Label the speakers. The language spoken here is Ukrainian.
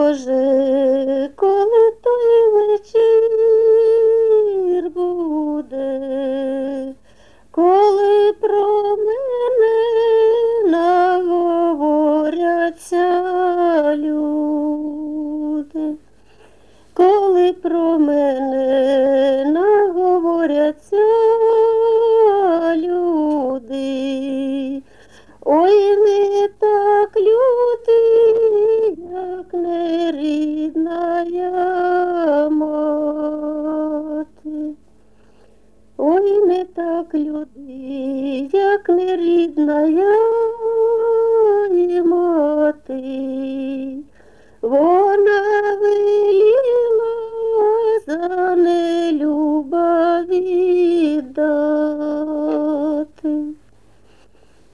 Speaker 1: Боже, коли той вечір буде, коли про мене наговоряться люди, коли про мене наговоряться люди, ой, не так люди, як не рідная мати. Ой, не так люди, як не рідная мати.